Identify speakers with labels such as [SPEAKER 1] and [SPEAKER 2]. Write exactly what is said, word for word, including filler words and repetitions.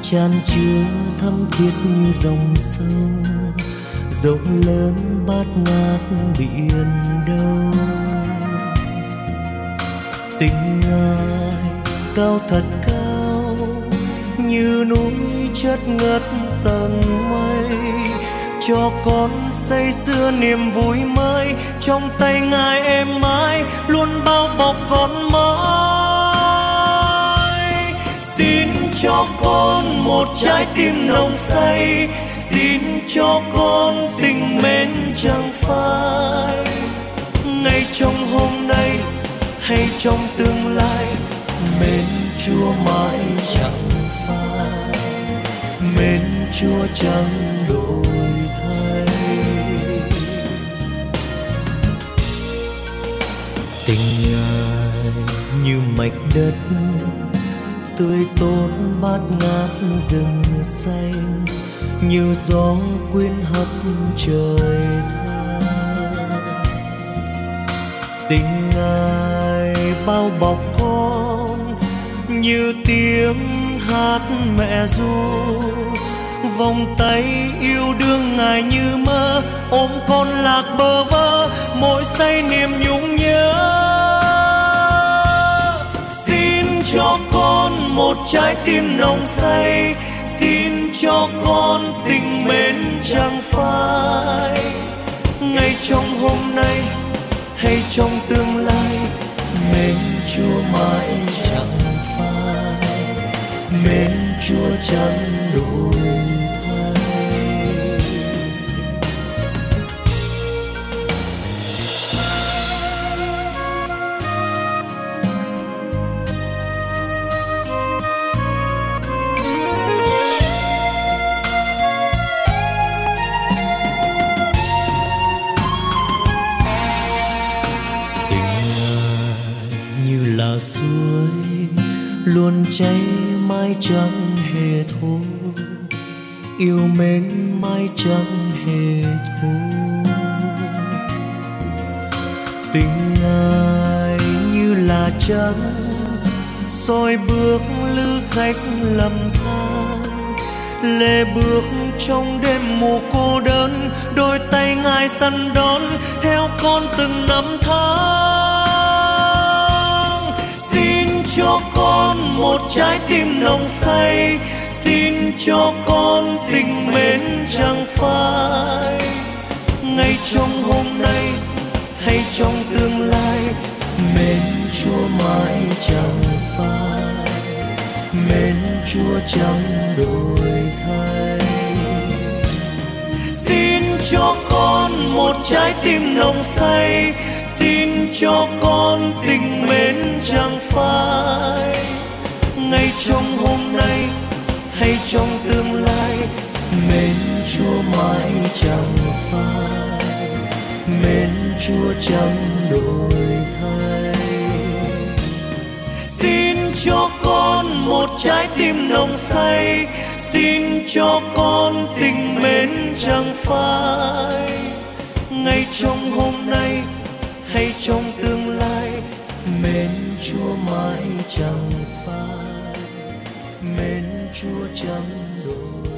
[SPEAKER 1] chan chứa thắm thiết như dòng sông, rộng lớn bát ngát biển đâu. Tình ai cao thật cao như núi chất ngất tầng mây, cho con say sưa niềm vui mới. Trong tay ngài em mãi luôn bao bọc con mãi. Xin cho con một trái tim nồng say, xin cho con tình mến chẳng phai. Ngay trong hôm nay hay trong tương lai, mến Chúa mãi chẳng phai, mến Chúa chẳng đổi thay. Tình Ngài như mạch đất tươi tốt bát ngát rừng xanh, như gió quyến hấp trời tha. Tình Ngài bao bọc con như tiếng hát mẹ ru, vòng tay yêu đương Ngài như mơ, ôm con lạc bơ vơ mỗi say niềm nhung nhớ. Xin cho con một trái tim nồng say, xin cho con tình mến chẳng phai. Ngay trong hôm nay hay trong tương lai, mến Chúa mãi chẳng phai, mến Chúa chẳng đổi thay. Là suối luôn chảy mãi chẳng hề thôi, yêu mến mãi chẳng hề thôi. Tình Ngài như là trăng soi bước lữ khách lầm than, lê bước trong đêm mù cô đơn, đôi tay Ngài săn đón theo con từng năm tháng. Cho con một trái tim nồng say, xin cho con tình mến chẳng phai. Ngay trong hôm nay hay trong tương lai, mến Chúa mãi chẳng phai, mến Chúa chẳng đổi thay. Xin cho con một trái tim nồng say, xin cho con tình mến chẳng phai. Ngay trong hôm nay hay trong tương lai, mến Chúa mãi chẳng phai, mến Chúa chẳng đổi thay. Xin cho con một trái tim nồng say, xin cho con tình mến chẳng phai. Ngay trong hôm nay hay trong tương lai, mến Chúa mãi chẳng phai, mến Chúa chẳng đổi.